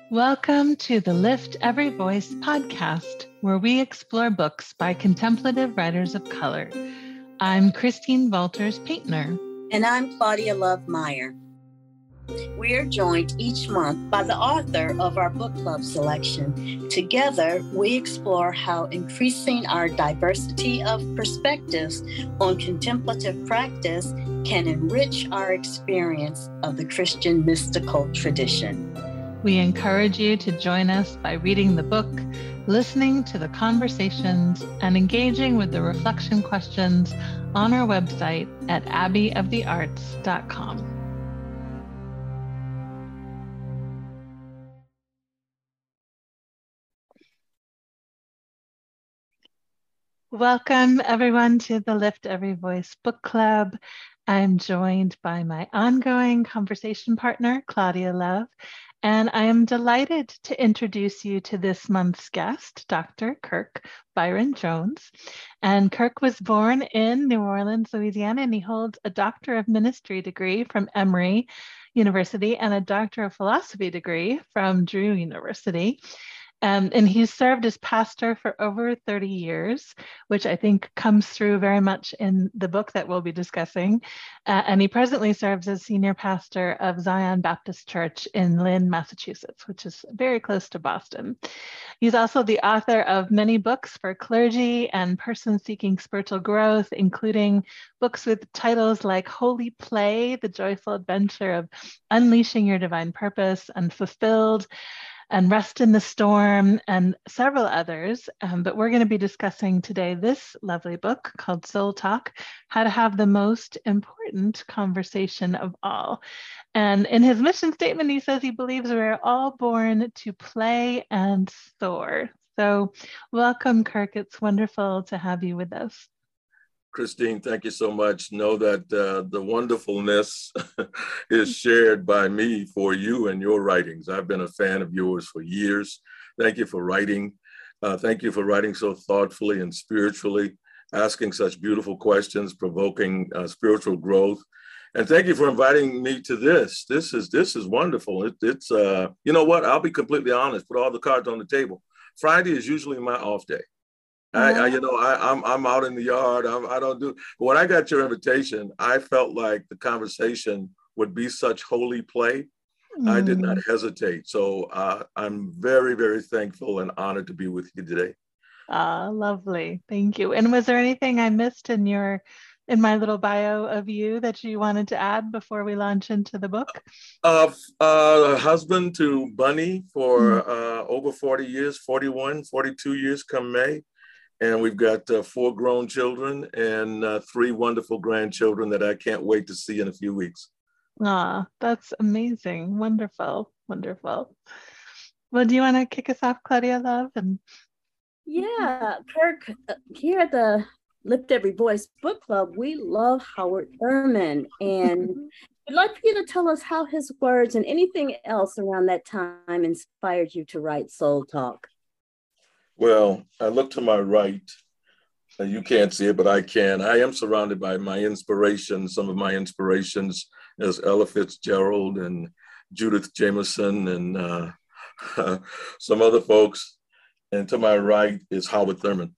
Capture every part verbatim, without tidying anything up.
Welcome to the Lift Every Voice podcast, where we explore books by contemplative writers of color. I'm Christine Walters Paintner. And I'm Claudia Love Meyer. We are joined each month by the author of our book club selection. Together, we explore how increasing our diversity of perspectives on contemplative practice can enrich our experience of the Christian mystical tradition. We encourage you to join us by reading the book, listening to the conversations, and engaging with the reflection questions on our website at abbey of the arts dot com. Welcome, everyone, to the Lift Every Voice Book Club. I'm joined by my ongoing conversation partner, Claudia Love, and I am delighted to introduce you to this month's guest, Doctor Kirk Byron Jones. And Kirk was born in New Orleans, Louisiana, and he holds a Doctor of Ministry degree from Emory University and a Doctor of Philosophy degree from Drew University. Um, and he's served as pastor for over thirty years, which I think comes through very much in the book that we'll be discussing. Uh, and he presently serves as senior pastor of Zion Baptist Church in Lynn, Massachusetts, which is very close to Boston. He's also the author of many books for clergy and persons seeking spiritual growth, including books with titles like Holy Play, The Joyful Adventure of Unleashing Your Divine Purpose, and Fulfilled, and Rest in the Storm, and several others. Um, but we're going to be discussing today this lovely book called Soul Talk, How to Have the Most Important Conversation of All. And in his mission statement, he says he believes we're all born to play and soar. So welcome, Kirk. It's wonderful to have you with us. Christine, thank you so much. Know that uh, the wonderfulness is shared by me for you and your writings. I've been a fan of yours for years. Thank you for writing. Uh, thank you for writing so thoughtfully and spiritually, asking such beautiful questions, provoking uh, spiritual growth. And thank you for inviting me to this. This is this is wonderful. It, it's, uh, you know what, I'll be completely honest, put all the cards on the table. Friday is usually my off day. I, I, you know, I, I'm I'm out in the yard. I'm, I don't do. But when I got your invitation, I felt like the conversation would be such holy play. Mm. I did not hesitate. So uh, I'm very, very thankful and honored to be with you today. Ah, lovely. Thank you. And was there anything I missed in your in my little bio of you that you wanted to add before we launch into the book? Uh, uh, husband to Bunny for mm. uh, over forty years, forty-one, forty-two years come May. And we've got uh, four grown children and uh, three wonderful grandchildren that I can't wait to see in a few weeks. Ah, that's amazing. Wonderful. Wonderful. Well, do you want to kick us off, Claudia Love? And Yeah, Kirk, here at the Lift Every Voice Book Club, we love Howard Thurman. And we'd like for you to tell us how his words and anything else around that time inspired you to write Soul Talk. Well, I look to my right. Uh, you can't see it, but I can. I am surrounded by my inspirations. Some of my inspirations is Ella Fitzgerald and Judith Jameson and uh, some other folks. And to my right is Howard Thurman.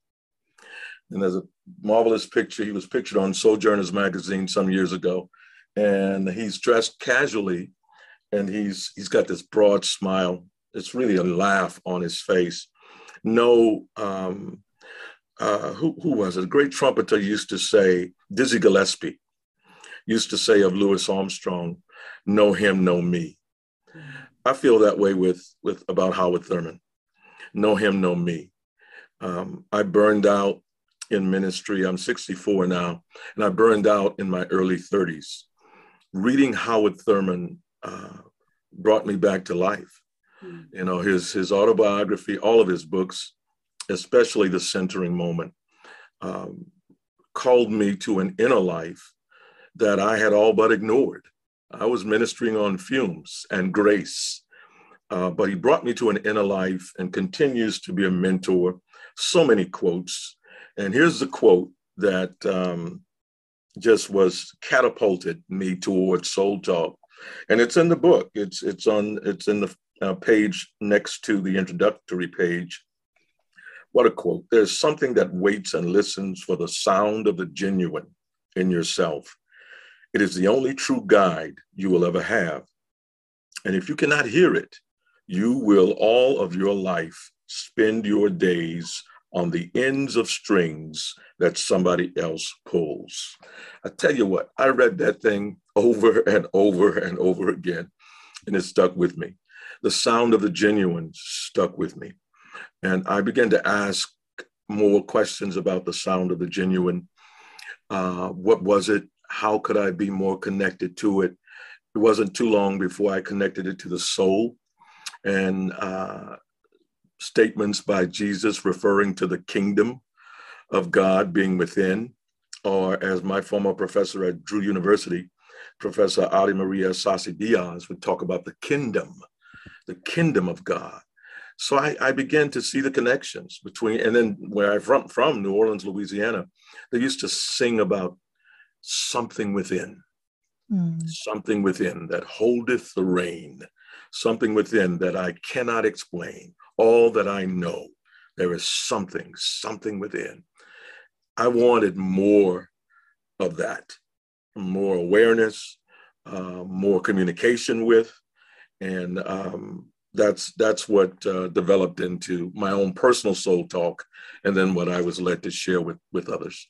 And there's a marvelous picture. He was pictured on Sojourners magazine some years ago. And he's dressed casually and he's he's got this broad smile. It's really a laugh on his face. No, um, uh, who, who was it? A great trumpeter used to say, Dizzy Gillespie used to say of Louis Armstrong, know him, know me. I feel that way with, with about Howard Thurman. Know him, know me. Um, I burned out in ministry. I'm sixty-four now, and I burned out in my early thirties. Reading Howard Thurman uh, brought me back to life. You know, his his autobiography, all of his books, especially The Centering Moment, um, called me to an inner life that I had all but ignored. I was ministering on fumes and grace, uh, but he brought me to an inner life and continues to be a mentor. So many quotes. And here's the quote that um, just was catapulted me towards Soul Talk. And it's in the book. It's it's on. It's in the uh, page next to the introductory page. What a quote. There's something that waits and listens for the sound of the genuine in yourself. It is the only true guide you will ever have. And if you cannot hear it, you will all of your life spend your days on the ends of strings that somebody else pulls. I tell you what, I read that thing over and over and over again, and it stuck with me. The sound of the genuine stuck with me. And I began to ask more questions about the sound of the genuine. Uh, what was it? How could I be more connected to it? It wasn't too long before I connected it to the soul, and uh, statements by Jesus referring to the kingdom of God being within, or as my former professor at Drew University, Professor Ali Maria Sassi Diaz, would talk about the kingdom, the kingdom of God. So I, I began to see the connections between, and then where I'm from, from New Orleans, Louisiana, they used to sing about something within, mm. something within that holdeth the rein, something within that I cannot explain. All that I know, there is something, something within. I wanted more of that, more awareness, uh, more communication with, and um, that's that's what uh, developed into my own personal soul talk, and then what I was led to share with with others.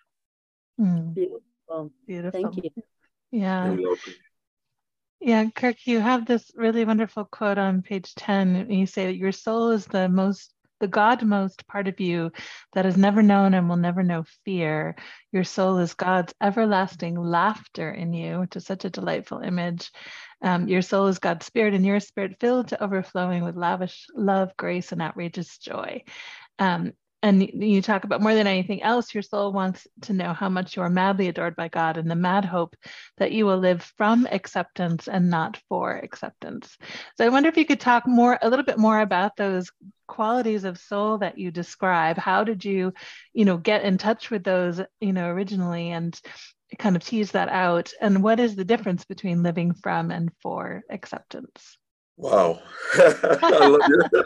Mm. Beautiful. Beautiful. Thank you. Yeah. Yeah, Kirk, you have this really wonderful quote on page ten. You say that your soul is the most, the God-most part of you that has never known and will never know fear. Your soul is God's everlasting laughter in you, which is such a delightful image. Um, your soul is God's spirit, and your spirit filled to overflowing with lavish love, grace, and outrageous joy. Um, And you talk about more than anything else, your soul wants to know how much you are madly adored by God, and the mad hope that you will live from acceptance and not for acceptance. So I wonder if you could talk more, a little bit more about those qualities of soul that you describe. How did you, you know, get in touch with those, you know, originally, and kind of tease that out? And what is the difference between living from and for acceptance? Wow. I love you.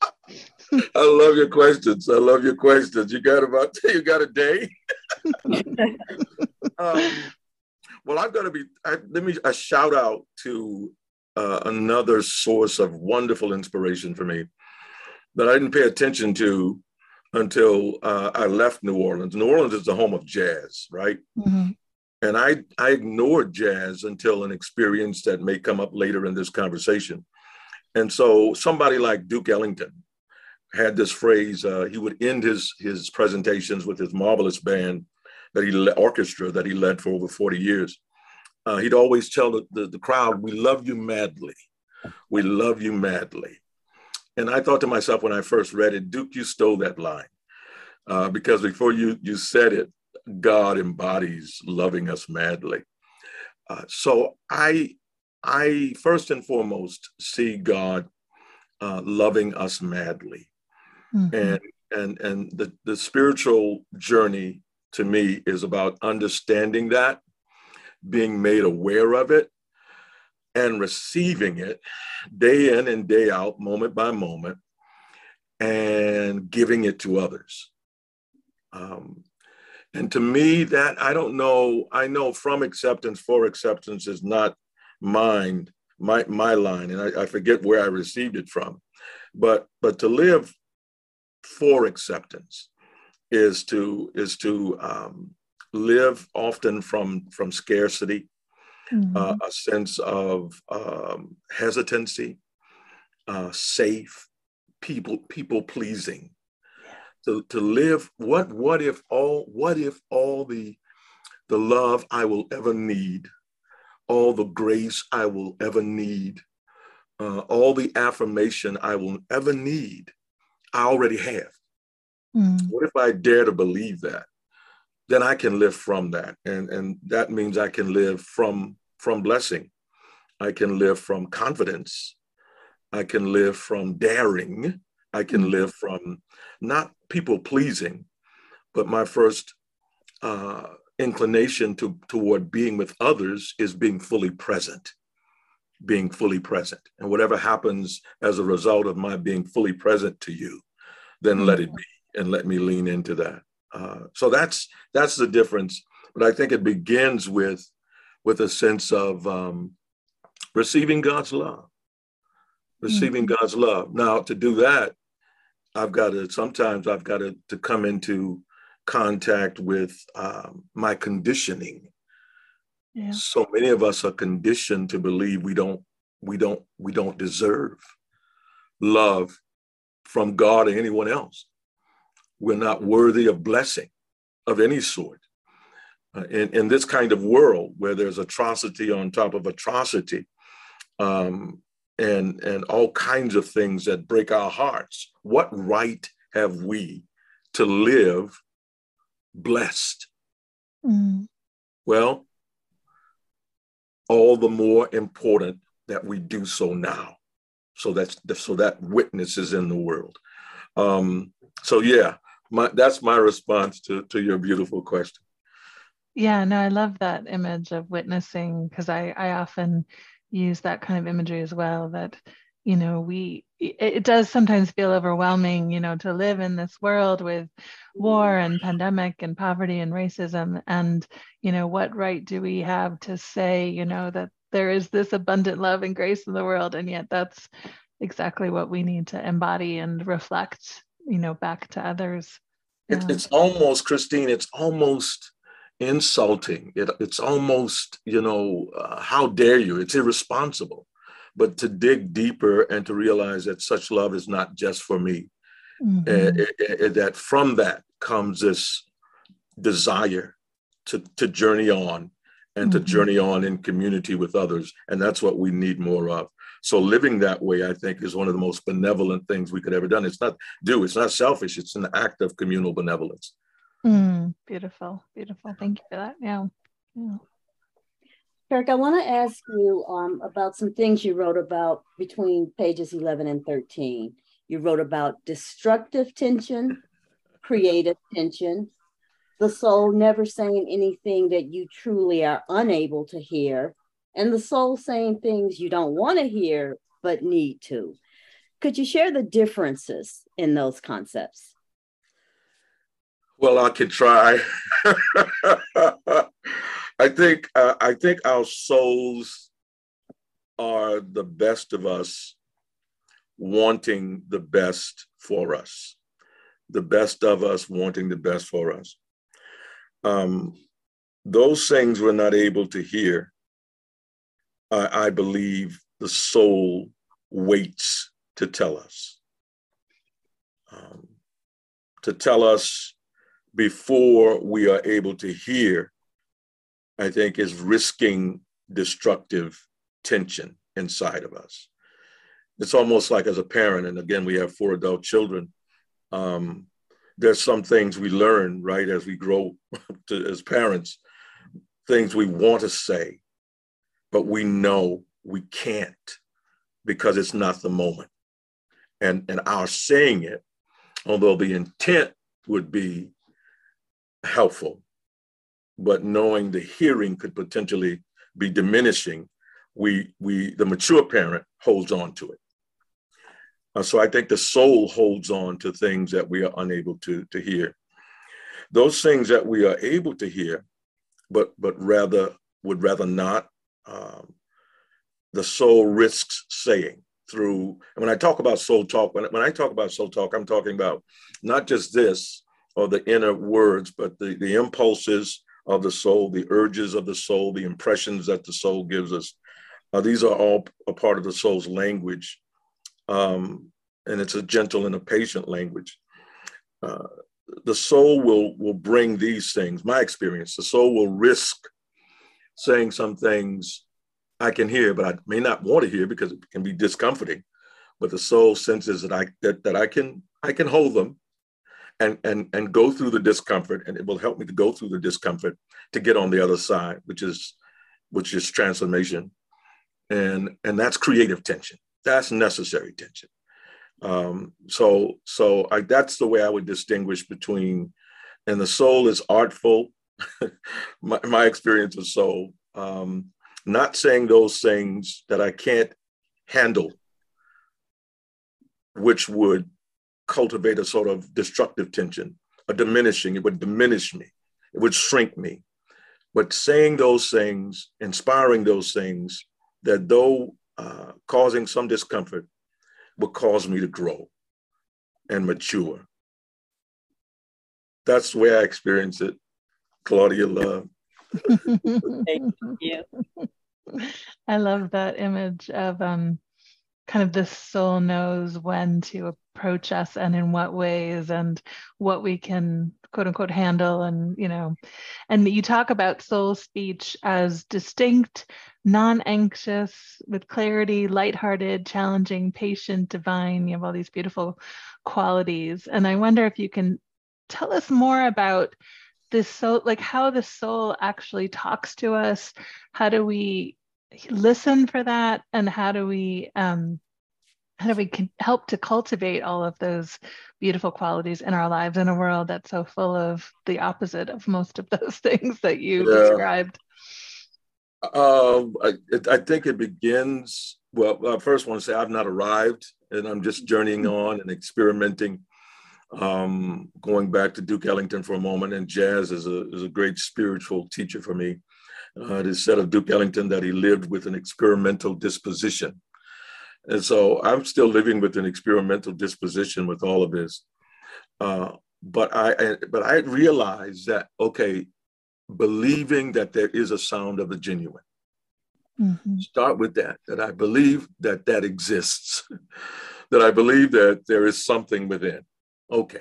I love your questions. I love your questions. You got about, you got a day? um, well, I've got to be, I, let me, a shout out to uh, another source of wonderful inspiration for me that I didn't pay attention to until uh, I left New Orleans. New Orleans is the home of jazz, right? Mm-hmm. And I, I ignored jazz until an experience that may come up later in this conversation. And so somebody like Duke Ellington had this phrase. Uh, he would end his his presentations with his marvelous band that he le- orchestra that he led for over forty years. Uh, he'd always tell the, the, the crowd, "We love you madly. We love you madly." And I thought to myself when I first read it, Duke, you stole that line uh, because before you you said it, God embodies loving us madly. Uh, so I I first and foremost see God uh, loving us madly. Mm-hmm. And and and the, the spiritual journey to me is about understanding that, being made aware of it, and receiving it day in and day out, moment by moment, and giving it to others. Um, and to me, that I don't know, I know from acceptance for acceptance is not mine, my my line, and I, I forget where I received it from. But but to live for acceptance is to is to um, live often from from scarcity, mm-hmm. uh, a sense of um, hesitancy, uh, safe, people people pleasing. To to live what what if all what if all the the love I will ever need, all the grace I will ever need, uh, all the affirmation I will ever need, I already have. Mm. What if I dare to believe that? Then I can live from that. And, and that means I can live from, from blessing. I can live from confidence. I can live from daring. I can mm. live from not people pleasing, but my first uh, inclination to, toward being with others is being fully present. being fully present. And whatever happens as a result of my being fully present to you, then mm-hmm. let it be, and let me lean into that. Uh, so that's that's the difference. But I think it begins with, with a sense of um, receiving God's love, receiving mm-hmm. God's love. Now, to do that, I've got to, sometimes I've got to, to come into contact with um, my conditioning. Yeah. So many of us are conditioned to believe we don't, we don't, we don't deserve love from God or anyone else. We're not worthy of blessing of any sort. Uh, in, in this kind of world where there's atrocity on top of atrocity, um, and, and all kinds of things that break our hearts, what right have we to live blessed? Mm. Well, all the more important that we do so now, so that's so that witness is in the world. Um, so yeah, my, that's my response to, to your beautiful question. Yeah, no, I love that image of witnessing, because I, I often use that kind of imagery as well, that, you know, we, it, it does sometimes feel overwhelming, you know, to live in this world with war and pandemic and poverty and racism. And, you know, what right do we have to say, you know, that there is this abundant love and grace in the world? And yet that's exactly what we need to embody and reflect, you know, back to others. It, yeah. It's almost, Christine, it's almost insulting. It, it's almost, you know, uh, how dare you? It's irresponsible. But to dig deeper and to realize that such love is not just for me, mm-hmm. uh, it, it, that from that comes this desire to, to journey on and mm-hmm. to journey on in community with others. And that's what we need more of. So living that way, I think, is one of the most benevolent things we could ever done. It's not do, it's not selfish. It's an act of communal benevolence. Mm, beautiful, beautiful. Thank you for that. Yeah. yeah. Kirk, I want to ask you um, about some things you wrote about between pages eleven and thirteen. You wrote about destructive tension, creative tension, the soul never saying anything that you truly are unable to hear, and the soul saying things you don't want to hear but need to. Could you share the differences in those concepts? Well, I could try. I think uh, I think our souls are the best of us, wanting the best for us. The best of us wanting the best for us. Um, those things we're not able to hear, I, I believe the soul waits to tell us. Um, to tell us before we are able to hear, I think, is risking destructive tension inside of us. It's almost like as a parent, and again, we have four adult children, um, there's some things we learn, right, as we grow to, as parents, things we want to say, but we know we can't because it's not the moment. And, and our saying it, although the intent would be helpful, but knowing the hearing could potentially be diminishing, we, we the mature parent holds on to it. Uh, so I think the soul holds on to things that we are unable to, to hear. Those things that we are able to hear, but, but rather would rather not, um, the soul risks saying through, and when I talk about soul talk, when, when I talk about soul talk, I'm talking about not just this or the inner words, but the, the impulses of the soul, the urges of the soul, the impressions that the soul gives us. Uh, these are all a part of the soul's language. Um, and it's a gentle and a patient language. Uh, the soul will, will bring these things, my experience, the soul will risk saying some things I can hear, but I may not want to hear because it can be discomforting. But the soul senses that I that, that I can I can hold them and, and, and go through the discomfort, and it will help me to go through the discomfort to get on the other side, which is which is transformation. And, and that's creative tension. That's necessary tension. Um, so so I, that's the way I would distinguish between, and the soul is artful, my, my experience of soul, um, not saying those things that I can't handle, which would cultivate a sort of destructive tension, a diminishing, it would diminish me, it would shrink me. But saying those things, inspiring those things, that though uh, causing some discomfort, would cause me to grow and mature. That's the way I experience it, Claudia Love. Thank you. I love that image of um, kind of the soul knows when to approach us and in what ways and what we can quote unquote handle. And, you know, and you talk about soul speech as distinct, non-anxious, with clarity, lighthearted, challenging, patient, divine. You have all these beautiful qualities. And I wonder if you can tell us more about this soul, like how the soul actually talks to us. How do we listen for that? And how do we, um, how do we can help to cultivate all of those beautiful qualities in our lives in a world that's so full of the opposite of most of those things that you Yeah. described? Um, I, it, I think it begins, well, I first want to say I've not arrived, and I'm just journeying on and experimenting. Um, going back to Duke Ellington for a moment, and jazz is a, is a great spiritual teacher for me. Uh, it is said of Duke Ellington that he lived with an experimental disposition. And so I'm still living with an experimental disposition with all of this. Uh, but I, I but I realized that, okay, believing that there is a sound of the genuine. Mm-hmm. Start with that, that I believe that that exists, that I believe that there is something within. Okay,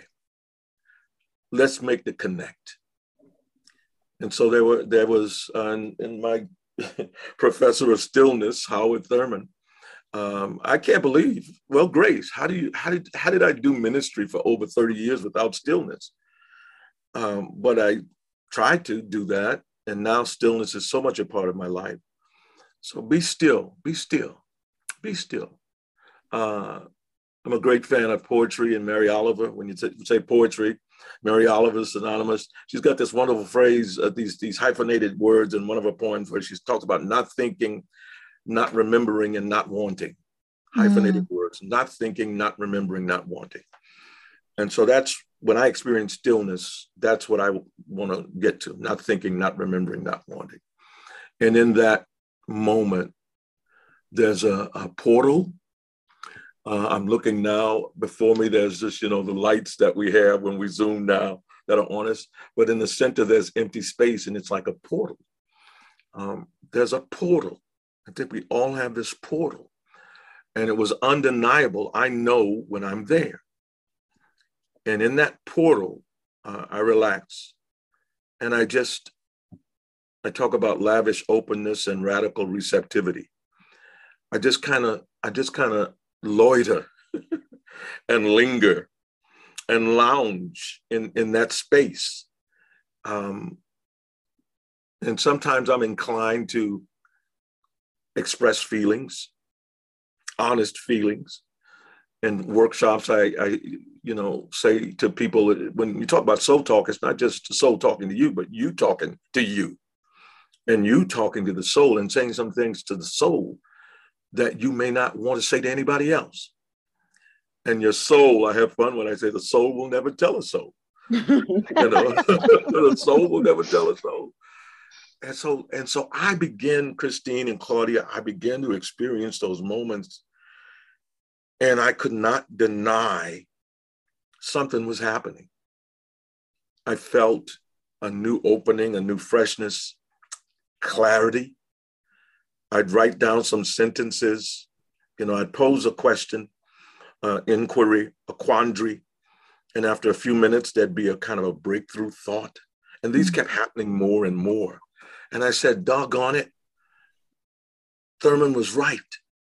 let's make the connect. And so there were there was uh, in, in my professor of stillness, Howard Thurman. Um, I can't believe. Well, Grace, how do you how did how did I do ministry for over thirty years without stillness? Um, but I tried to do that, and now stillness is so much a part of my life. So be still, be still, be still. Uh, I'm a great fan of poetry and Mary Oliver. When you say poetry, Mary Oliver is synonymous. She's got this wonderful phrase, uh, these, these hyphenated words in one of her poems where she talks about not thinking, not remembering, and not wanting. Hyphenated mm. words, not thinking, not remembering, not wanting. And so that's when I experience stillness, that's what I want to get to, not thinking, not remembering, not wanting. And in that moment, there's a, a portal. Uh, I'm looking now before me, there's just, you know, the lights that we have when we zoom now that are on us, but in the center, there's empty space and it's like a portal. Um, there's a portal. I think we all have this portal, and it was undeniable. I know when I'm there. And in that portal, uh, I relax, and I just, I talk about lavish openness and radical receptivity. I just kind of, I just kind of loiter and linger and lounge in, in that space. Um, and sometimes I'm inclined to express feelings, honest feelings. In workshops, I, I, you know, say to people, when you talk about soul talk, it's not just the soul talking to you, but you talking to you, and you talking to the soul and saying some things to the soul that you may not want to say to anybody else. And your soul, I have fun when I say the soul will never tell a soul. You know, the soul will never tell a soul. And so, and so I begin, Christine and Claudia, I began to experience those moments, and I could not deny something was happening. I felt a new opening, a new freshness, clarity. I'd write down some sentences, you know, I'd pose a question, uh, inquiry, a quandary, and after a few minutes, there'd be a kind of a breakthrough thought. And these kept happening more and more. And I said, doggone it, Thurman was right.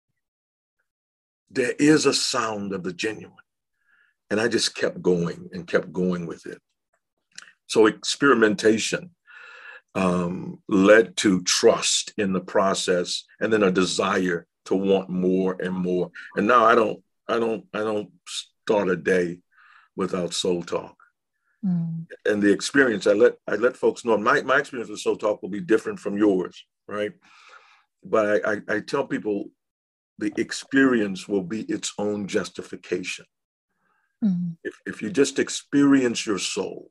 There is a sound of the genuine. And I just kept going and kept going with it. So experimentation um, led to trust in the process, and then a desire to want more and more. And now I don't, I don't, I don't start a day without soul talk. Mm. And the experience, I let I let folks know, my, my experience with soul talk will be different from yours, right? but I, I, I tell people the experience will be its own justification. Mm-hmm. If, if you just experience your soul,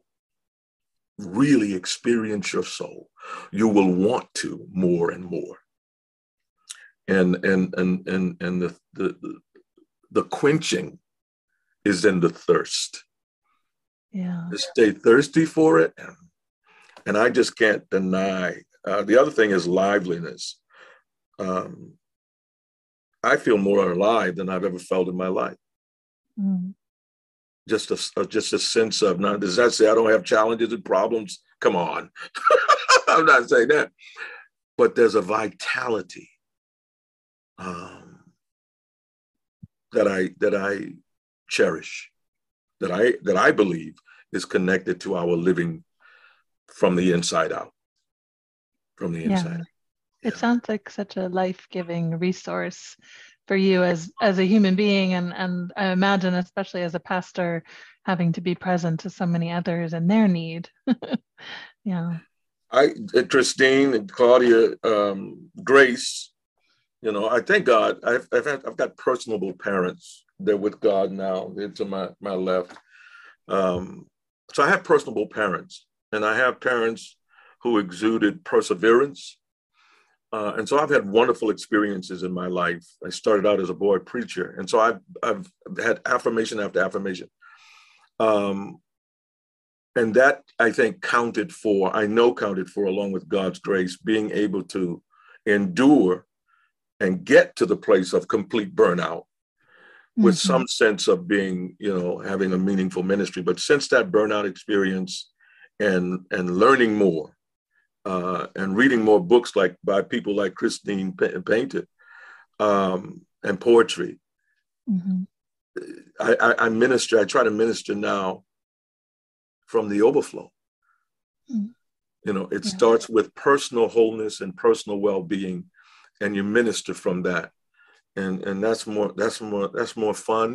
really experience your soul, you will want to more and more. And and and and and the the the quenching is in the thirst. Yeah. To stay thirsty for it, and, and I just can't deny. Uh, the other thing is liveliness. Um, I feel more alive than I've ever felt in my life. Mm. Just a just a sense of, now does that say I don't have challenges and problems? Come on, I'm not saying that, but there's a vitality um, that I that I cherish, that I that I believe is connected to our living from the inside out. From the inside. Yeah. It yeah. sounds like such a life-giving resource for you as as a human being, and and I imagine especially as a pastor, having to be present to so many others and their need. Yeah. I, Christine and Claudia, um, Grace, you know, I thank God. I've I've, had, I've got personable parents. They're with God now. They're to my my left. Um, so I have personable parents, and I have parents who exuded perseverance. Uh, and so I've had wonderful experiences in my life. I started out as a boy preacher. And so I've, I've had affirmation after affirmation. Um, and that, I think, counted for, I know counted for, along with God's grace, being able to endure and get to the place of complete burnout with mm-hmm. some sense of being, you know, having a meaningful ministry. But since that burnout experience and, and learning more, Uh, and reading more books like by people like Christine Painted um, and poetry. Mm-hmm. I, I, I minister, I try to minister now from the overflow. Mm-hmm. You know, it yeah. starts with personal wholeness and personal well-being, and you minister from that. And and that's more, that's more, that's more fun.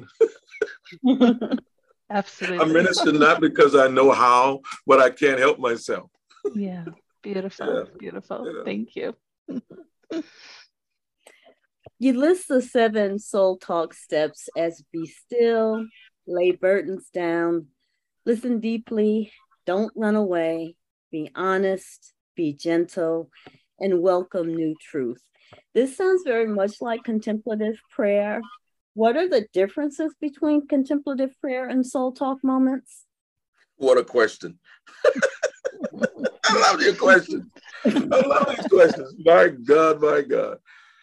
Absolutely. I minister not because I know how, but I can't help myself. Yeah. Beautiful, yeah. beautiful. Yeah. Thank you. You list the seven soul talk steps as be still, lay burdens down, listen deeply, don't run away, be honest, be gentle, and welcome new truth. This sounds very much like contemplative prayer. What are the differences between contemplative prayer and soul talk moments? What a question. I love your questions. I love these questions. My God, my God.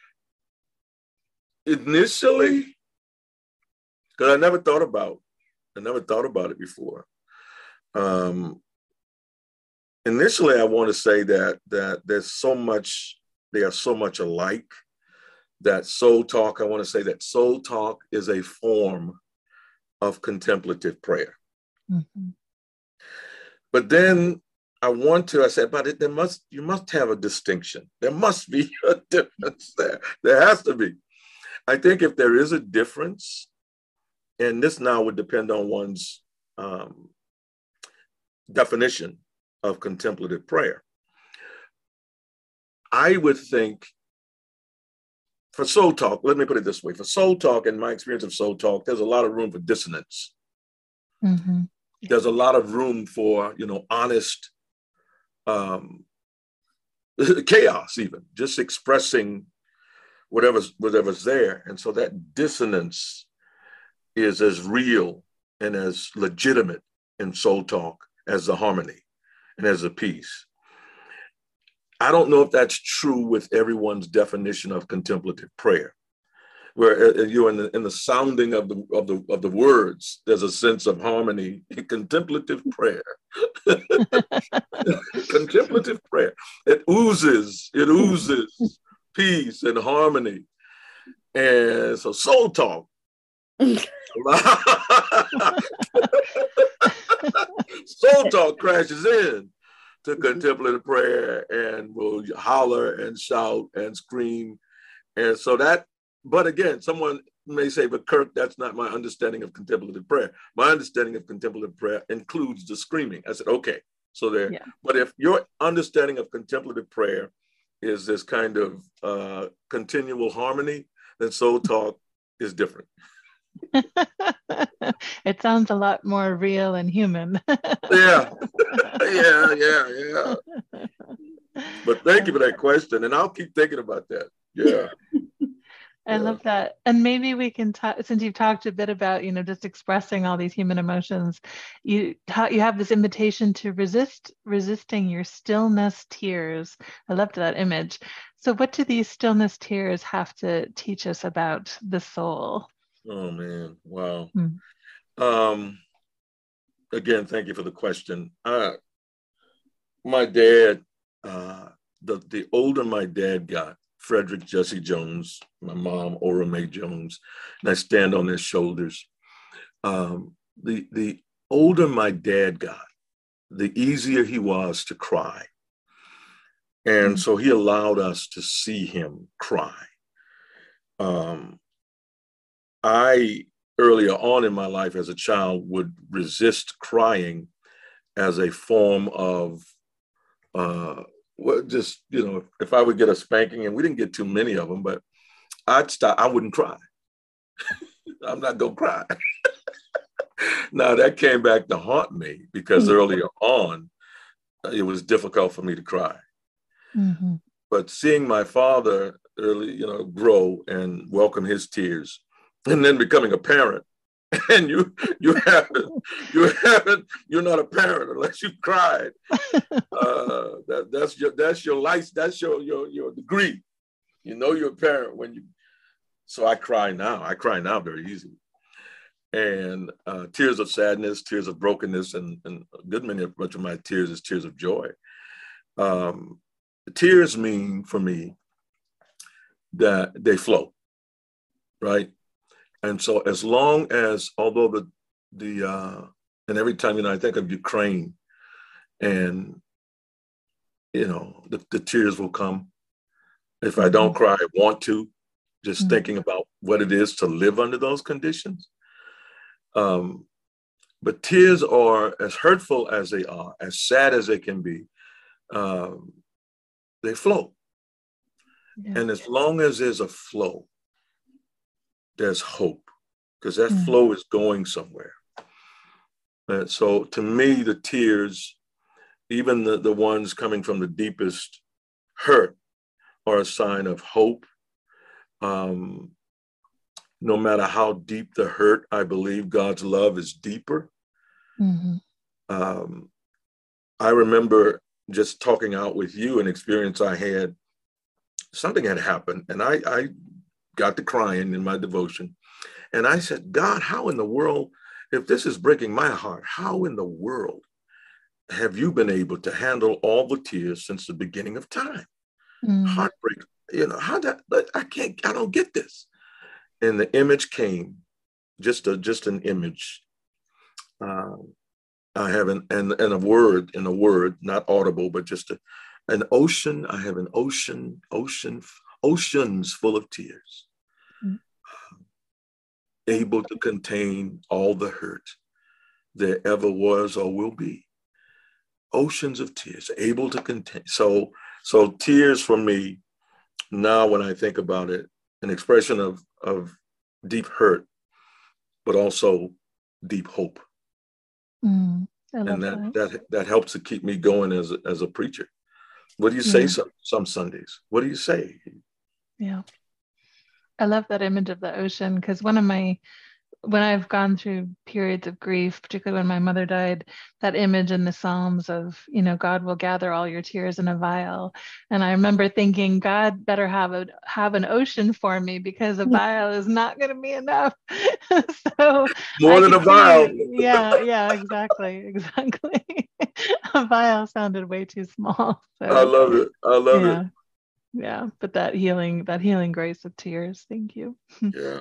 Initially, because I never thought about, I never thought about it before. Um, initially, I want to say that that there's so much, they are so much alike. That soul talk, I want to say that soul talk is a form of contemplative prayer. Mm-hmm. But then I want to, I said, but it, there must, you must have a distinction. There must be a difference there. There has to be. I think if there is a difference, and this now would depend on one's um, definition of contemplative prayer. I would think for soul talk, let me put it this way. For soul talk, in my experience of soul talk, there's a lot of room for dissonance. Mm-hmm. There's a lot of room for, you know, honest um, chaos, even just expressing whatever's, whatever's there. And so that dissonance is as real and as legitimate in soul talk as the harmony and as the peace. I don't know if that's true with everyone's definition of contemplative prayer, where you're in the, in the sounding of the, of the, of the words, there's a sense of harmony in contemplative prayer. Contemplative prayer. It oozes, it oozes peace and harmony. And so soul talk. Soul talk crashes in to contemplative prayer and will holler and shout and scream. And so that, but again, someone may say, but Kirk, that's not my understanding of contemplative prayer. My understanding of contemplative prayer includes the screaming. I said, okay, so there. Yeah. But if your understanding of contemplative prayer is this kind of uh, continual harmony, then soul talk is different. It sounds a lot more real and human. Yeah, yeah, yeah, yeah. But thank you for that question, and I'll keep thinking about that. Yeah. I yeah. love that. And maybe we can talk, since you've talked a bit about, you know, just expressing all these human emotions, you you have this invitation to resist, resisting your stillness tears. I loved that image. So what do these stillness tears have to teach us about the soul? Oh man, wow. Hmm. Um, again, thank you for the question. Uh, my dad, uh, the, the older my dad got, Frederick Jesse Jones, my mom, Ora Mae Jones, and I stand on their shoulders. Um, the, the older my dad got, the easier he was to cry. And so he allowed us to see him cry. Um, I, earlier on in my life as a child, would resist crying as a form of, uh, well, just, you know, if, if I would get a spanking, and we didn't get too many of them, but I'd stop, I wouldn't cry. I'm not gonna cry. Now that came back to haunt me because earlier on, it was difficult for me to cry. Mm-hmm. But seeing my father early, you know, grow and welcome his tears, and then becoming a parent, and you you haven't you haven't you're not a parent unless you cried. Uh, that that's your that's your life. That's your your your degree. You know you're a parent when you. So I cry now. I cry now very easily. And uh, tears of sadness, tears of brokenness, and, and a good many of much of my tears is tears of joy. Um, tears mean for me that they flow, right? And so as long as, although the, the uh, and every time, you know, I think of Ukraine and, you know, the, the tears will come. If I don't cry, I want to, just mm-hmm. thinking about what it is to live under those conditions. Um, but tears are, as hurtful as they are, as sad as they can be, um, they flow. Yeah. And as long as there's a flow, there's hope, because that mm. flow is going somewhere. And so to me, the tears, even the, the ones coming from the deepest hurt, are a sign of hope. Um, no matter how deep the hurt, I believe God's love is deeper. Mm-hmm. Um, I remember just talking out with you, an experience I had. Something had happened, and I, I got to crying in my devotion. And I said, God, how in the world, if this is breaking my heart, how in the world have you been able to handle all the tears since the beginning of time? Mm. Heartbreak, you know, how that, but I can't, I don't get this. And the image came, just a, just an image. Um, I have an, and, and a word, in a word, not audible, but just a, an ocean. I have an ocean, ocean, oceans full of tears, mm. um, able to contain all the hurt there ever was or will be. Oceans of tears, able to contain. So, so tears for me, now when I think about it, an expression of, of deep hurt, but also deep hope. Mm, and that, that that that helps to keep me going as a, as a preacher. What do you say yeah. some, some Sundays? What do you say? Yeah. I love that image of the ocean, because one of my, when I've gone through periods of grief, particularly when my mother died, that image in the Psalms of, you know, God will gather all your tears in a vial. And I remember thinking, God better have a have an ocean for me, because a vial is not going to be enough. So more I than a vial. Yeah, yeah, exactly, exactly. A vial sounded way too small. So, I love it. I love yeah, it. Yeah, but that healing, that healing grace of tears. Thank you. Yeah.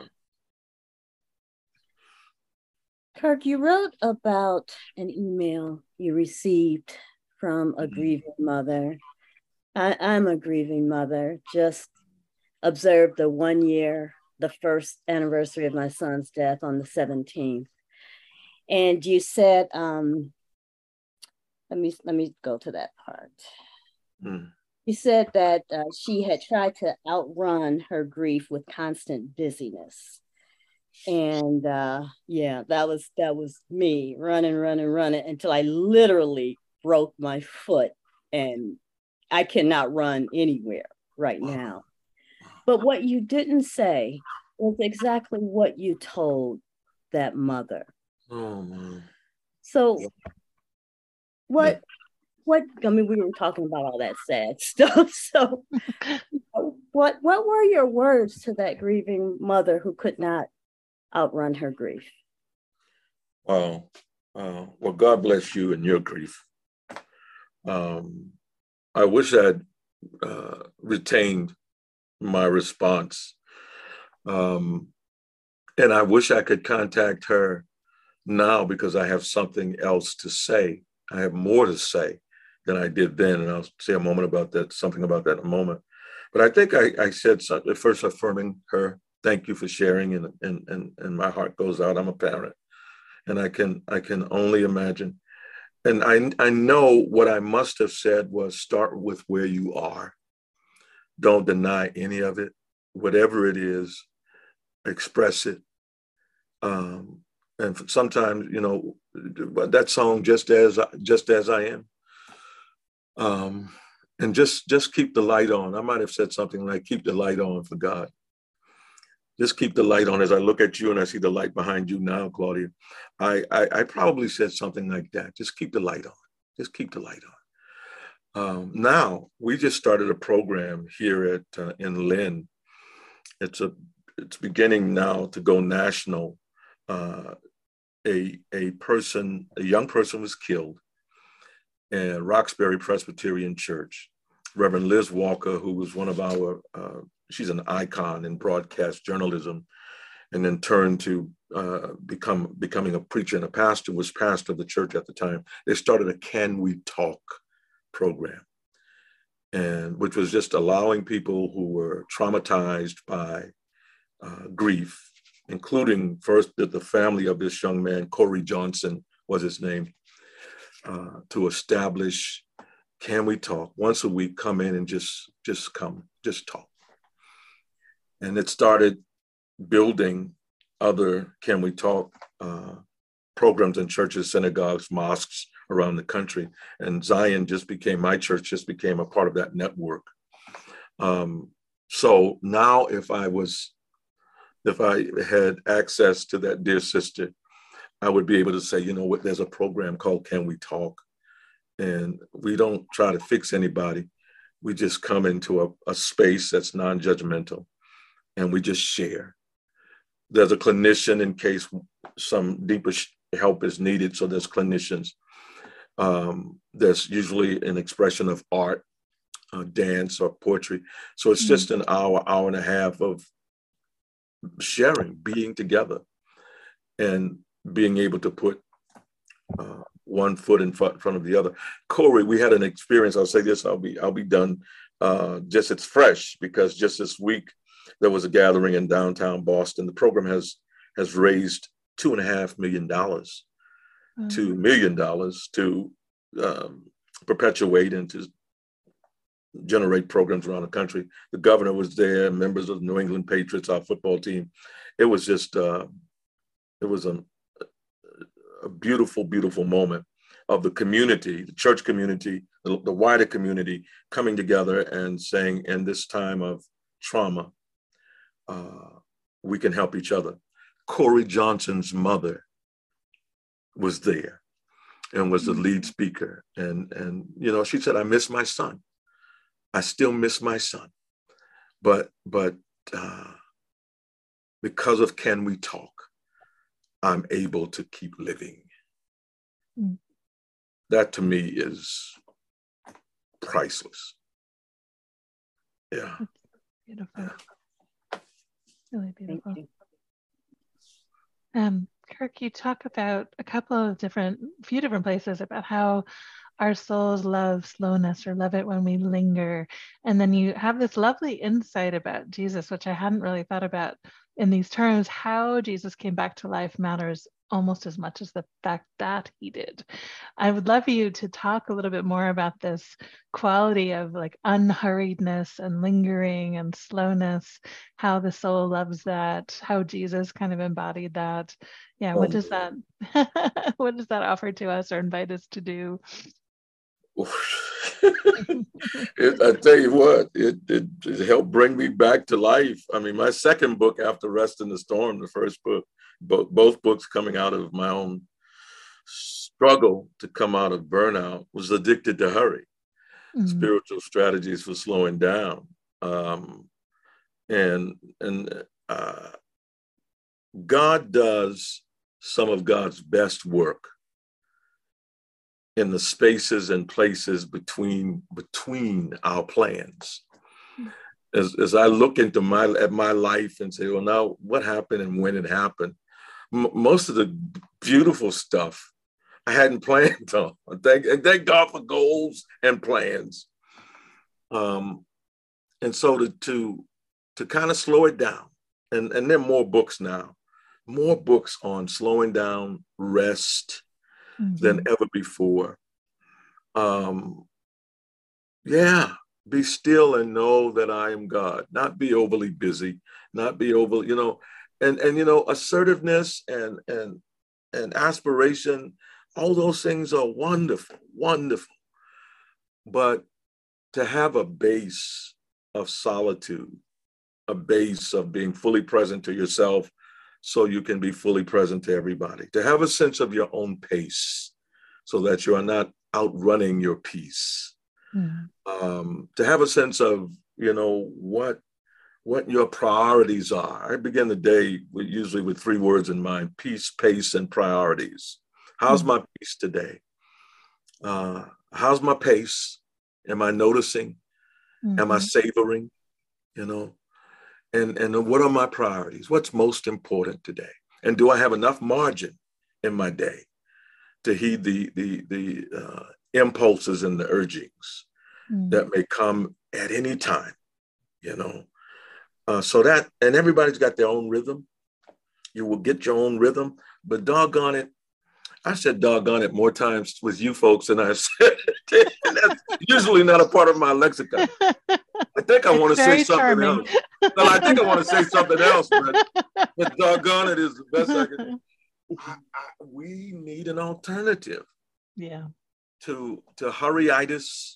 Kirk, you wrote about an email you received from a grieving mother. I, I'm a grieving mother, just observed the one year, the first anniversary of my son's death on the seventeenth. And you said, um, let me, let me go to that part. Mm. You said that uh, she had tried to outrun her grief with constant busyness. And uh, yeah, that was that was me running, running, running until I literally broke my foot, and I cannot run anywhere right now. But what you didn't say was exactly what you told that mother. Oh man. So what what I mean, we were talking about all that sad stuff. So what what were your words to that grieving mother who could not outrun her grief? Wow. Uh, well, God bless you and your grief. Um, I wish I'd uh, retained my response. Um, and I wish I could contact her now because I have something else to say. I have more to say than I did then. And I'll say a moment about that, something about that in a moment. But I think I, I said something, first affirming her. Thank you for sharing. And, and, and, and my heart goes out. I'm a parent. And I can I can only imagine. And I, I know what I must have said was start with where you are. Don't deny any of it. Whatever it is, express it. Um, and sometimes, you know, that song, just as just as I am. Um, and just just keep the light on. I might have said something like, keep the light on for God. Just keep the light on. As I look at you and I see the light behind you now, Claudia, I, I, I probably said something like that. Just keep the light on. Just keep the light on. Um, now, we just started a program here at uh, in Lynn. It's a it's beginning now to go national. Uh, a a person, a young person was killed in Roxbury Presbyterian Church. Reverend Liz Walker, who was one of our uh, she's an icon in broadcast journalism, and then turned to uh, become becoming a preacher and a pastor, was pastor of the church at the time. They started a Can We Talk program, and which was just allowing people who were traumatized by uh, grief, including first the, the family of this young man, Corey Johnson was his name, uh, to establish Can We Talk once a week. Come in and just just come, just talk. And it started building other Can We Talk uh, programs in churches, synagogues, mosques around the country. And Zion just became, my church just became a part of that network. Um, so now if I was, if I had access to that dear sister, I would be able to say, you know what, there's a program called Can We Talk? And we don't try to fix anybody. We just come into a, a space that's non-judgmental, and we just share. There's a clinician in case some deeper help is needed. So there's clinicians. Um, there's usually an expression of art, uh, dance, or poetry. So it's just an hour, hour and a half of sharing, being together, and being able to put uh, one foot in front, front of the other. Corey, we had an experience. I'll say this. I'll be I'll be done. Uh, just it's fresh because just this week there was a gathering in downtown Boston. The program has has raised two and a half million dollars, mm-hmm. two million dollars to um, perpetuate and to generate programs around the country. The governor was there, members of the New England Patriots, our football team. It was just uh, it was a, a beautiful, beautiful moment of the community, the church community, the, the wider community coming together and saying, in this time of trauma, uh, we can help each other. Corey Johnson's mother was there and was the lead speaker. And, and you know, she said, I miss my son. I still miss my son. But, but uh, because of Can We Talk, I'm able to keep living. Mm. That to me is priceless. Yeah. That's beautiful. Really beautiful. Um, Kirk, you talk about a couple of different, few different places about how our souls love slowness or love it when we linger. And then you have this lovely insight about Jesus, which I hadn't really thought about in these terms. How Jesus came back to life matters almost as much as the fact that he did. I would love you to talk a little bit more about this quality of like unhurriedness and lingering and slowness, how the soul loves that, how Jesus kind of embodied that. Yeah, what does that what does that offer to us or invite us to do? it, I tell you what, it, it, it helped bring me back to life. I mean, my second book after Rest in the Storm, the first book, bo- both books coming out of my own struggle to come out of burnout, was Addicted to Hurry, mm-hmm. Spiritual Strategies for Slowing Down. Um, and and uh, God does some of God's best work in the spaces and places between between our plans. As, as I look into my at my life and say, well, now what happened and when it happened, M- most of the beautiful stuff I hadn't planned on. Thank, and thank God for goals and plans. Um, and so to to to kind of slow it down, and and there are more books now, more books on slowing down, rest. Mm-hmm. Than ever before. Um, yeah, be still and know that I am God. Not be overly busy, not be overly, you know, and and you know, assertiveness and and and aspiration, all those things are wonderful, wonderful. But to have a base of solitude, a base of being fully present to yourself, so you can be fully present to everybody. To have a sense of your own pace, so that you are not outrunning your peace. Mm. Um, to have a sense of, you know, what what your priorities are. I begin the day with, usually with three words in mind: peace, pace, and priorities. How's mm. my peace today? Uh, how's my pace? Am I noticing? Mm-hmm. Am I savoring? You know, and and what are my priorities? What's most important today? And do I have enough margin in my day to heed the the the uh, impulses and the urgings mm. that may come at any time, you know? Uh, so that, and everybody's got their own rhythm. You will get your own rhythm, but doggone it, I said doggone it more times with you folks than I said. That's usually not a part of my lexicon. I think I want to say something charming. else. Well, I think I want to say something else, but, but doggone it is the best I can. I, I, we need an alternative. Yeah. To to hurryitis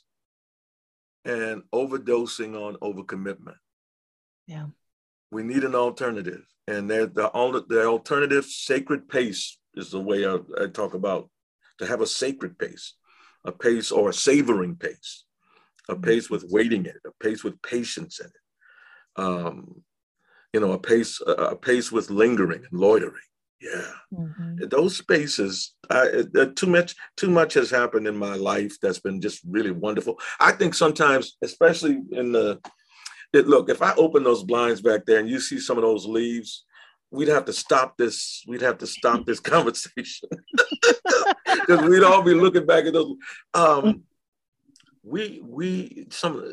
and overdosing on overcommitment. Yeah. We need an alternative, and the the alternative sacred pace is the way I, I talk about, to have a sacred pace, a pace or a savoring pace, a pace with waiting in it, a pace with patience in it, um, you know, a pace a, a pace with lingering and loitering. Yeah, mm-hmm. Those spaces, I, too much, too much has happened in my life that's been just really wonderful. I think sometimes, especially in the, it, look, if I open those blinds back there and you see some of those leaves, we'd have to stop this. We'd have to stop this conversation because we'd all be looking back at those. Um, we, we, some,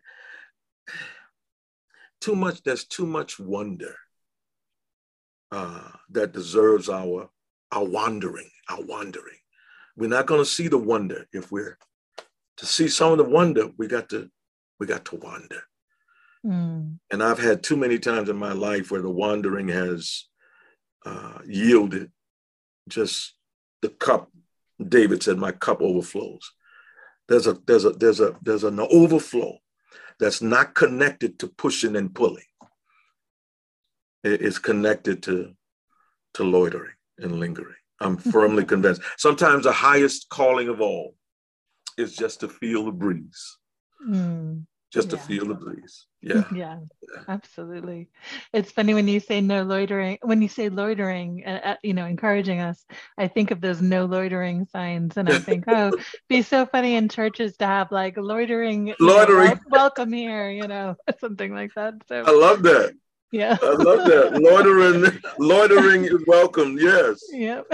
too much. There's too much wonder. Uh, that deserves our our wandering, our wandering. We're not going to see the wonder if we're to see some of the wonder. We got to we got to wander. Mm. And I've had too many times in my life where the wandering has uh, yielded just the cup. David said, "My cup overflows." There's a there's a there's a there's an overflow that's not connected to pushing and pulling. Is connected to, to loitering and lingering. I'm firmly convinced. Sometimes the highest calling of all is just to feel the breeze. Mm, just yeah. to feel the breeze. Yeah. yeah. Yeah, absolutely. It's funny when you say no loitering, when you say loitering, uh, you know, encouraging us, I think of those no loitering signs and I think, oh, it'd be so funny in churches to have like loitering, loitering. Know, welcome here, you know, something like that. So I love that. Yeah. I love that. Loitering, loitering is welcome. Yes. Yep.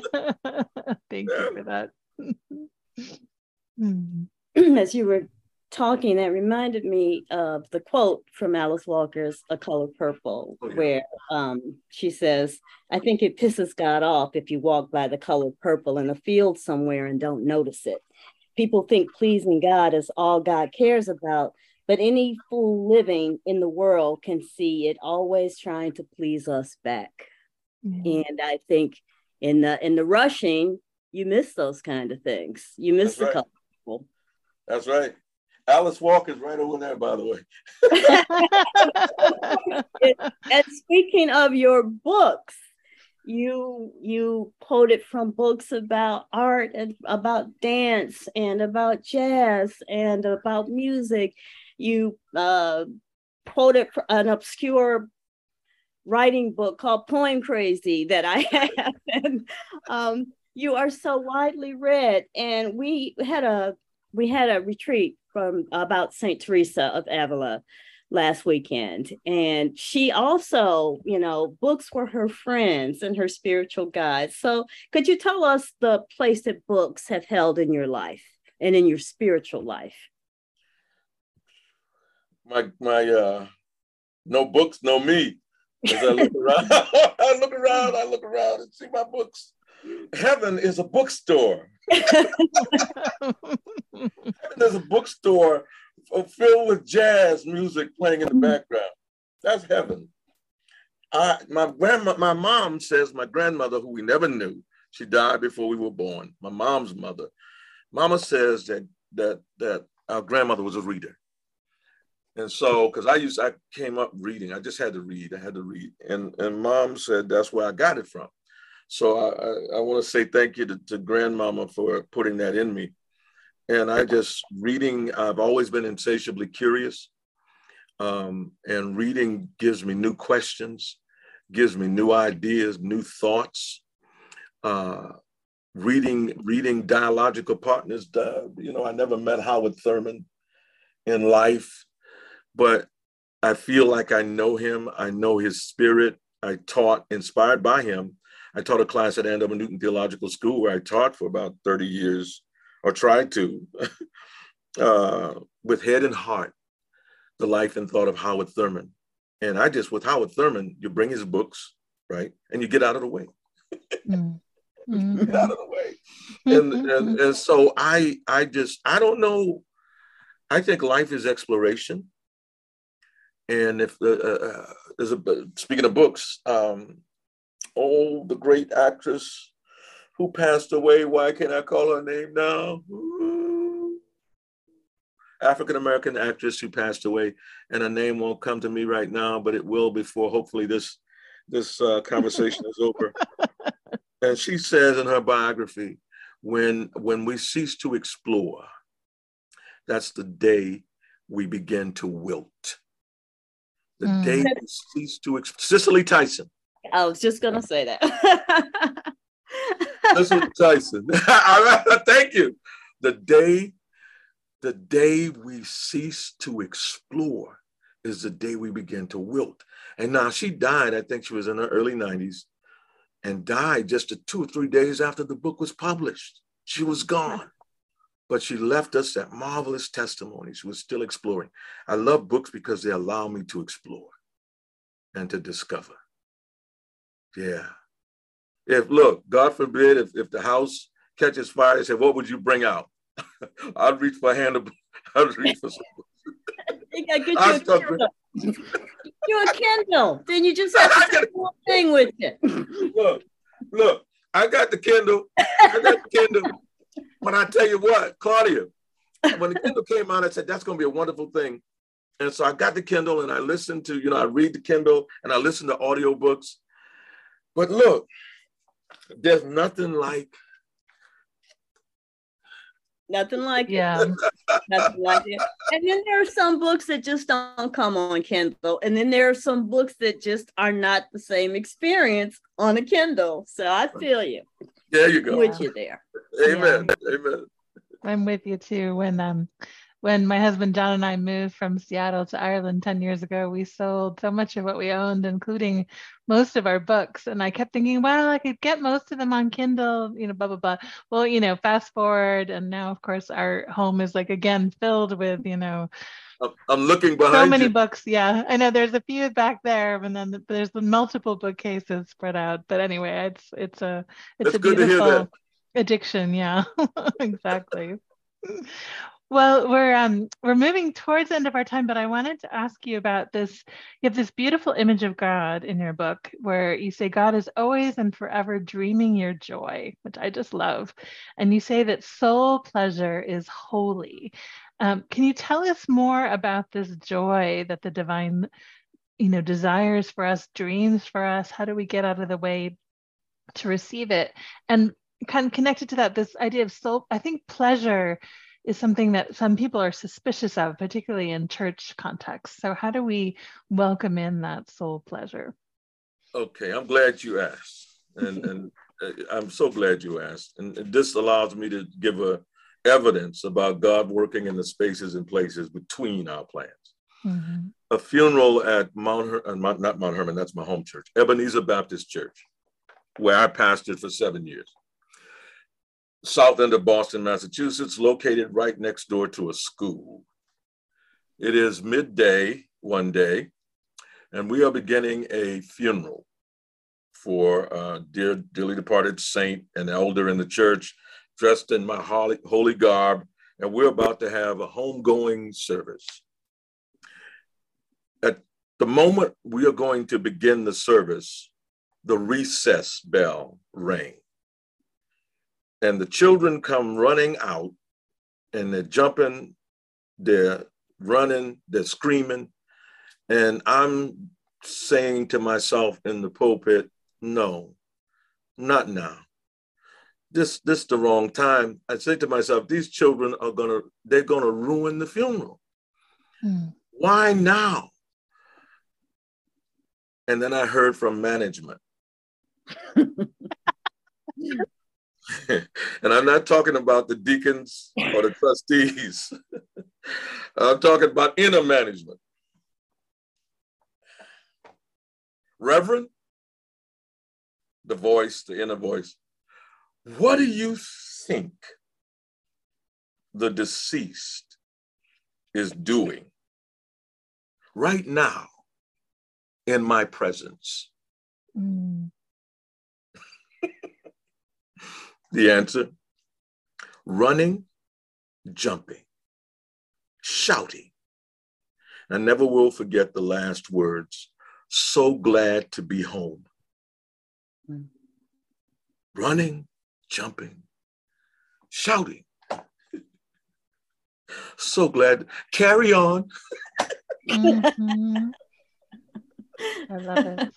Thank yeah. you for that. As you were talking, that reminded me of the quote from Alice Walker's A Color Purple, oh, yeah. where um, she says, I think it pisses God off if you walk by the color purple in a field somewhere and don't notice it. People think pleasing God is all God cares about, but any fool living in the world can see it always trying to please us back. Mm-hmm. And I think in the in the rushing, you miss those kind of things. You miss That's the right. color purple. That's right. Alice Walker's right over there, by the way. And speaking of your books, you you quoted from books about art and about dance and about jazz and about music. You uh, quoted an obscure writing book called Poem Crazy that I have. And um, you are so widely read. And we had a we had a retreat from about Saint Teresa of Avila last weekend. And she also, you know, books were her friends and her spiritual guides. So could you tell us the place that books have held in your life and in your spiritual life? My, my, uh, no books, no me. As I look around, I look around, I look around and see my books. Heaven is a bookstore. Heaven is a bookstore filled with jazz music playing in the background. That's heaven. I, my grandma, my mom says my grandmother, who we never knew, she died before we were born. My mom's mother, Mama says that that that our grandmother was a reader, and so because I used, I came up reading. I just had to read. I had to read, and and Mom said that's where I got it from. So I I, I want to say thank you to, to Grandmama for putting that in me. And I just, reading, I've always been insatiably curious. Um, and reading gives me new questions, gives me new ideas, new thoughts. Uh, reading, reading dialogical partners, uh, you know, I never met Howard Thurman in life, but I feel like I know him. I know his spirit. I taught, inspired by him. I taught a class at Andover Newton Theological School where I taught for about thirty years. Or tried to, uh, with head and heart, the life and thought of Howard Thurman. And I just, with Howard Thurman, you bring his books, right? And you get out of the way. Mm-hmm. Get out of the way. And, and, and so I, I just, I don't know. I think life is exploration. And if the, uh, there's a, speaking of books, um, oh, the great actress who passed away, why can't I call her name now? African-American actress who passed away, and her name won't come to me right now, but it will before hopefully this, this uh, conversation is over. And she says in her biography, when, when we cease to explore, that's the day we begin to wilt. The mm. day we cease to explore. Cicely Tyson. I was just gonna say that. Listen, Tyson. Thank you. The day, the day we cease to explore is the day we begin to wilt. And now she died, I think she was in her early nineties, and died just a two or three days after the book was published. She was gone, but she left us that marvelous testimony. She was still exploring. I love books because they allow me to explore and to discover. Yeah. If, look, God forbid, if, if the house catches fire, they say, what would you bring out? I'd reach for a hand of, I'd reach for some. You gotta get you a Kindle. Get you a Kindle. Then you just have to take the whole thing with you. Look, look, I got the Kindle. I got the Kindle. But I tell you what, Claudia, when the Kindle came out, I said, that's going to be a wonderful thing. And so I got the Kindle and I listened to, you know, I read the Kindle and I listen to audiobooks. But look, there's nothing like nothing like yeah it. Nothing like it. And then there are some books that just don't come on Kindle, and then there are some books that just are not the same experience on a Kindle. So I feel you. There you go. I'm with you there. Amen. Yeah. Amen. I'm with you too. When um when my husband John and I moved from Seattle to Ireland ten years ago, we sold so much of what we owned, including most of our books. And I kept thinking, well, I could get most of them on Kindle, you know, blah, blah, blah. Well, you know, fast forward. And now, of course, our home is like, again, filled with, you know, I'm looking behind so many you. books. Yeah, I know there's a few back there, and then there's the multiple bookcases spread out. But anyway, it's it's a it's It's a good to hear beautiful that. addiction. Yeah, exactly. Well, we're um we're moving towards the end of our time, but I wanted to ask you about this. You have this beautiful image of God in your book where you say God is always and forever dreaming your joy, which I just love. And you say that soul pleasure is holy. Um, can you tell us more about this joy that the divine, you know, desires for us, dreams for us? How do we get out of the way to receive it? And kind of connected to that, this idea of soul, I think pleasure is something that some people are suspicious of, particularly in church contexts. So how do we welcome in that soul pleasure? Okay, I'm glad you asked. And, and I'm so glad you asked. And this allows me to give a evidence about God working in the spaces and places between our plans. Mm-hmm. A funeral at Mount, Her- uh, not Mount Hermon, that's my home church, Ebenezer Baptist Church, where I pastored for seven years. South end of Boston, Massachusetts, located right next door to a school. It is midday one day, and we are beginning a funeral for a dear, dearly departed saint and elder in the church, dressed in my holy, holy garb, and we're about to have a homegoing service. At the moment we are going to begin the service, the recess bell rang. And the children come running out, and they're jumping, they're running, they're screaming. And I'm saying to myself in the pulpit, no, not now. This this the wrong time. I say to myself, these children are gonna, they're gonna ruin the funeral. Hmm. Why now? And then I heard from management. And I'm not talking about the deacons or the trustees. I'm talking about inner management. Reverend, the voice, the inner voice, what do you think the deceased is doing right now in my presence? Mm. The answer, running, jumping, shouting. I never will forget the last words, so glad to be home. Mm. Running, jumping, shouting. So glad. Carry on. Mm-hmm. I love it.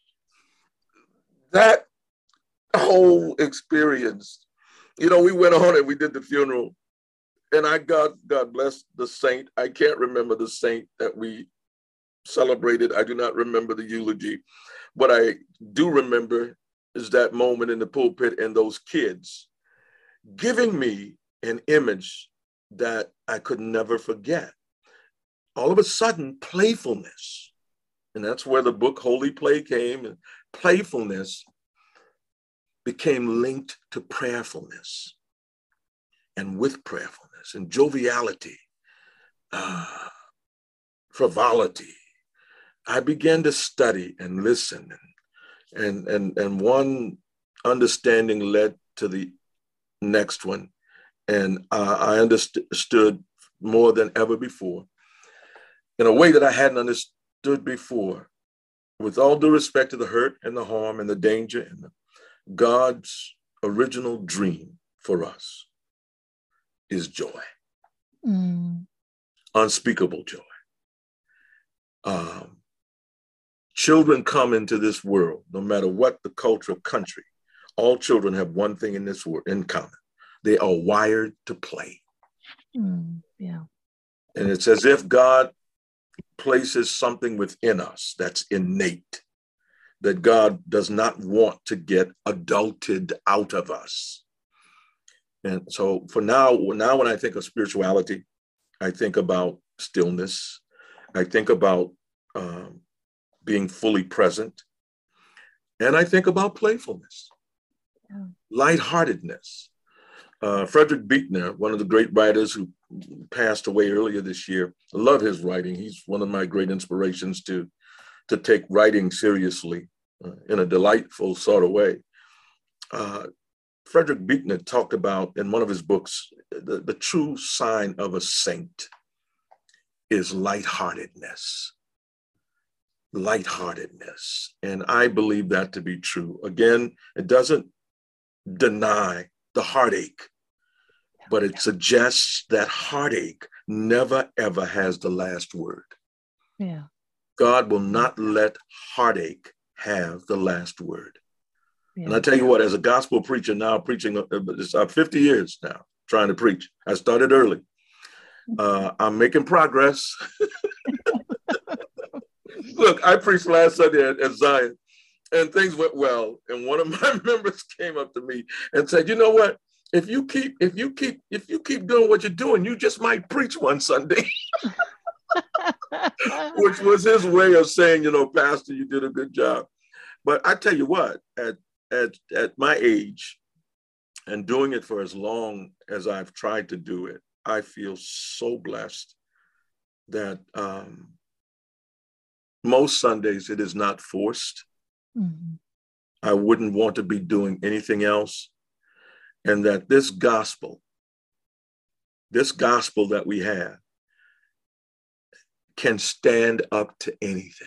That whole experience, you know, we went on and we did the funeral, and I got, God bless the saint. I can't remember the saint that we celebrated. I do not remember the eulogy. What I do remember is that moment in the pulpit and those kids giving me an image that I could never forget. All of a sudden, playfulness, and that's where the book Holy Play came, and playfulness became linked to prayerfulness, and with prayerfulness and joviality, uh, frivolity. I began to study and listen, and, and, and, and one understanding led to the next one. And uh, I understood more than ever before, in a way that I hadn't understood before, with all due respect to the hurt and the harm and the danger and the God's original dream for us is joy, mm. unspeakable joy. Um, children come into this world, no matter what the culture, country, all children have one thing in this world in common. They are wired to play. Mm, yeah. And it's as if God places something within us that's innate, that God does not want to get adulted out of us. And so for now, now when I think of spirituality, I think about stillness. I think about um, being fully present. And I think about playfulness, yeah. lightheartedness. Uh, Frederick Buechner, one of the great writers who passed away earlier this year, I love his writing. He's one of my great inspirations to, to take writing seriously uh, in a delightful sort of way. Uh, Frederick Buechner talked about in one of his books, the, the true sign of a saint is lightheartedness. Lightheartedness. And I believe that to be true. Again, it doesn't deny the heartache, but it suggests that heartache never, ever has the last word. Yeah. God will not let heartache have the last word. Yeah. And I tell you what, as a gospel preacher now, preaching, uh, it's uh, fifty years now, trying to preach. I started early. Uh, I'm making progress. Look, I preached last Sunday at, at Zion, and things went well. And one of my members came up to me and said, "You know what? If you keep, if you keep, if you keep doing what you're doing, you just might preach one Sunday." Which was his way of saying, you know, Pastor, you did a good job. But I tell you what, at at at my age, and doing it for as long as I've tried to do it, I feel so blessed that um, most Sundays it is not forced. Mm-hmm. I wouldn't want to be doing anything else. And that this gospel, this gospel that we have, can stand up to anything.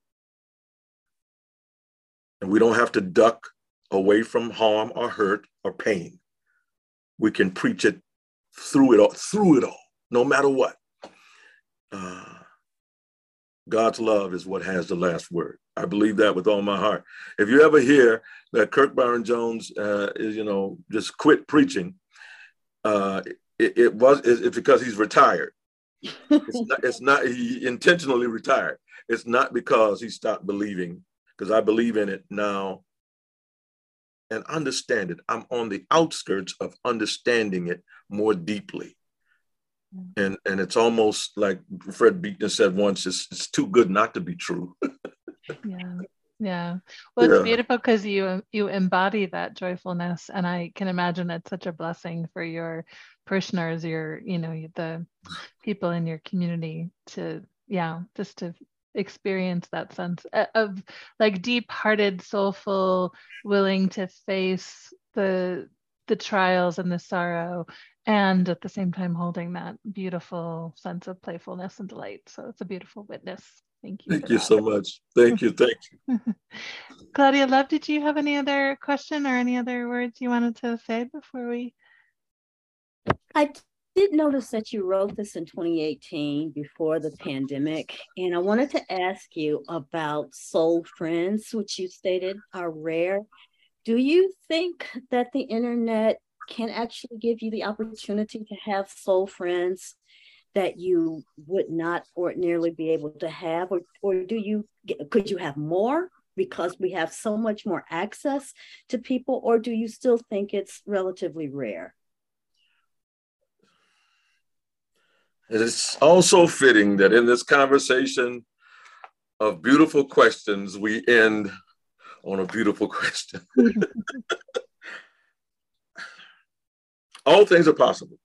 And we don't have to duck away from harm or hurt or pain. We can preach it through it all, through it all, no matter what. Uh, God's love is what has the last word. I believe that with all my heart. If you ever hear that Kirk Barron-Jones uh, is, you know, just quit preaching, uh, it, it was it's because he's retired. It's not, it's not, he intentionally retired. It's not because he stopped believing, because I believe in it now and understand it. I'm on the outskirts of understanding it more deeply. And and it's almost like Fred Buechner said once, it's, it's too good not to be true. Yeah. Yeah. Well, it's yeah. beautiful because you you embody that joyfulness. And I can imagine it's such a blessing for your parishioners, your, you know, the people in your community to, yeah, just to experience that sense of like deep-hearted, soulful, willing to face the the trials and the sorrow, and at the same time holding that beautiful sense of playfulness and delight. So it's a beautiful witness. Thank you. Thank you that. so much. Thank you. Thank you. Claudia Love, did you have any other question or any other words you wanted to say before we? I did notice that you wrote this in twenty eighteen before the pandemic, and I wanted to ask you about soul friends, which you stated are rare. Do you think that the internet can actually give you the opportunity to have soul friends that you would not ordinarily be able to have, or, or do you, could you have more because we have so much more access to people, or do you still think it's relatively rare? It is also fitting that in this conversation of beautiful questions, we end on a beautiful question. All things are possible.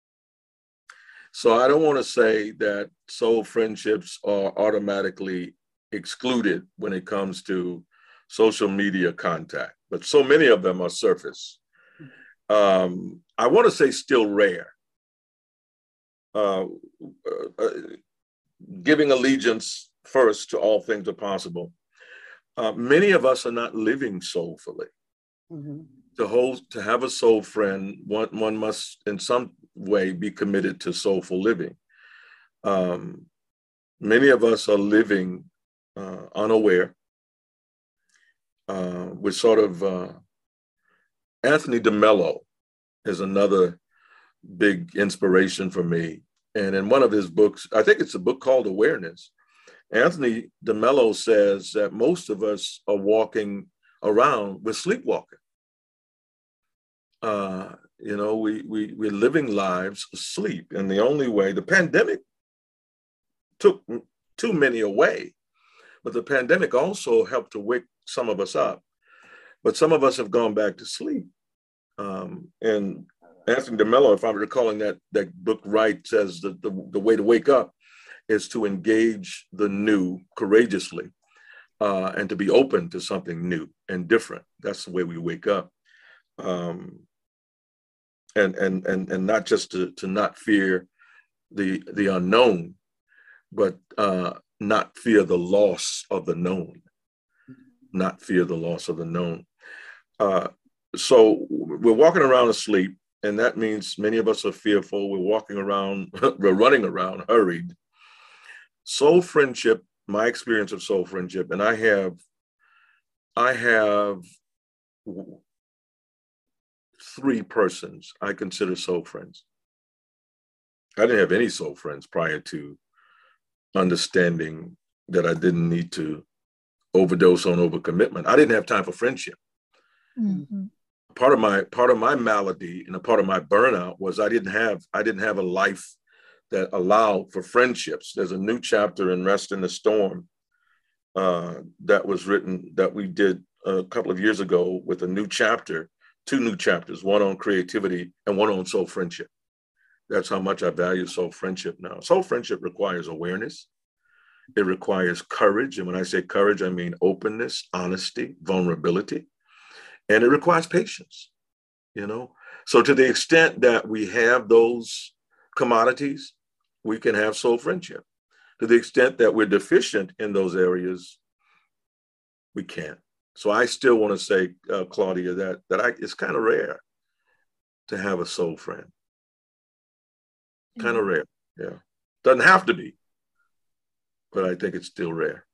So I don't want to say that soul friendships are automatically excluded when it comes to social media contact, but so many of them are surface. Um, I want to say still rare. Uh, uh, giving allegiance first to all things are possible. Uh, many of us are not living soulfully. Mm-hmm. To hold, to have a soul friend, one, one must in some way be committed to soulful living. Um, many of us are living uh, unaware. Uh, we're sort of, uh, Anthony DeMello is another big inspiration for me. And in one of his books, I think it's a book called Awareness, Anthony DeMello says that most of us are walking around with sleepwalking. Uh, You know, we, we, we're living lives asleep. And the only way, the pandemic took too many away, but the pandemic also helped to wake some of us up. But some of us have gone back to sleep. Um, and Anthony DeMello, if I'm recalling that, that book right, says that the, the way to wake up is to engage the new courageously uh, and to be open to something new and different. That's the way we wake up. Um, and, and, and, and not just to, to not fear the, the unknown, but uh, not fear the loss of the known, not fear the loss of the known. Uh, so we're walking around asleep, and that means many of us are fearful. We're walking around, we're running around hurried. Soul friendship, my experience of soul friendship, and I have, I have three persons I consider soul friends. I didn't have any soul friends prior to understanding that I didn't need to overdose on overcommitment. I didn't have time for friendship. Mm-hmm. Part of my part of my malady and a part of my burnout was I didn't have I didn't have a life that allowed for friendships. There's a new chapter in Rest in the Storm uh, that was written that we did a couple of years ago with a new chapter, two new chapters, one on creativity and one on soul friendship. That's how much I value soul friendship now. Soul friendship requires awareness. It requires courage. And when I say courage, I mean openness, honesty, vulnerability. And it requires patience, you know? So to the extent that we have those commodities, we can have soul friendship. To the extent that we're deficient in those areas, we can't. So I still want to say, uh, Claudia, that, that I, it's kind of rare to have a soul friend. Kind of rare, yeah. Doesn't have to be, but I think it's still rare.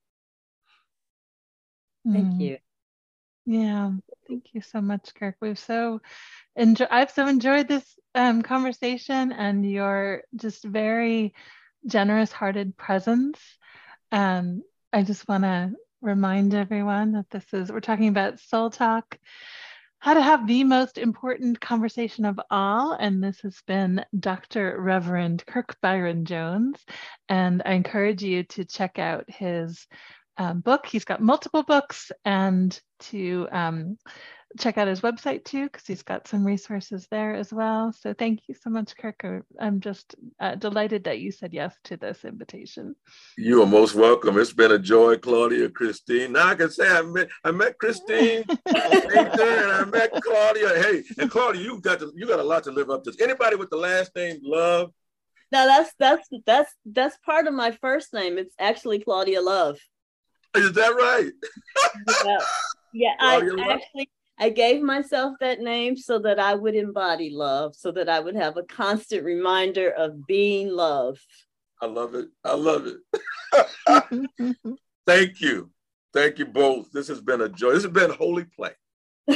Thank you. Yeah, thank you so much, Kirk. We've so enjoyed. I've so enjoyed this um, conversation and your just very generous-hearted presence. Um, I just want to remind everyone that this is we're talking about Soul Talk. How to have the most important conversation of all. And this has been Doctor Reverend Kirk Byron Jones. And I encourage you to check out his um, book. He's got multiple books, and to um, check out his website too, because he's got some resources there as well. So thank you so much, Kirk. I'm just uh, delighted that you said yes to this invitation. You are most welcome. It's been a joy, Claudia, Christine. Now I can say I met I met Christine and I met Claudia. Hey, and Claudia, you got to, you got a lot to live up to. Anybody with the last name Love? No, that's that's that's that's part of my first name. It's actually Claudia Love. Is that right? Yeah, yeah I actually I gave myself that name so that I would embody love, so that I would have a constant reminder of being love. I love it. I love it. Thank you. Thank you both. This has been a joy. This has been Holy Play.